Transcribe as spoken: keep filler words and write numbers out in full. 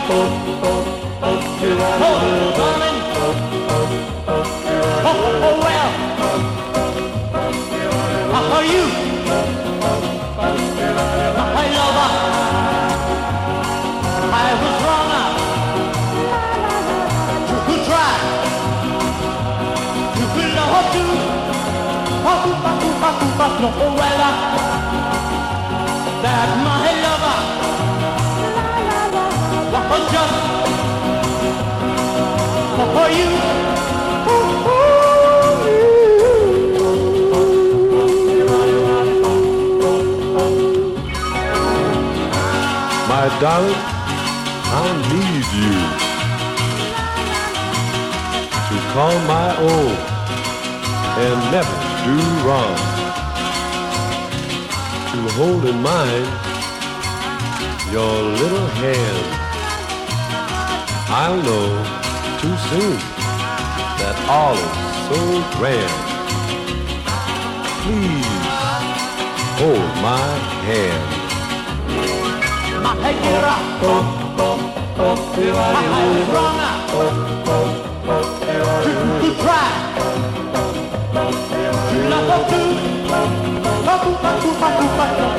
Oh, darling. Oh, oh, well. How are you? My lover. I was wrong now. You could try. You could love to. Paku, paku, paku, paku, oh, well. That my lover was just for you. My darling, I need you to call my own and never do wrong. To hold in mind your little hand. I'll know too soon that all is so grand. Please hold my hand. My head get up. My head is wrong now. To try. To love her too. Paku, paku, paku, paku.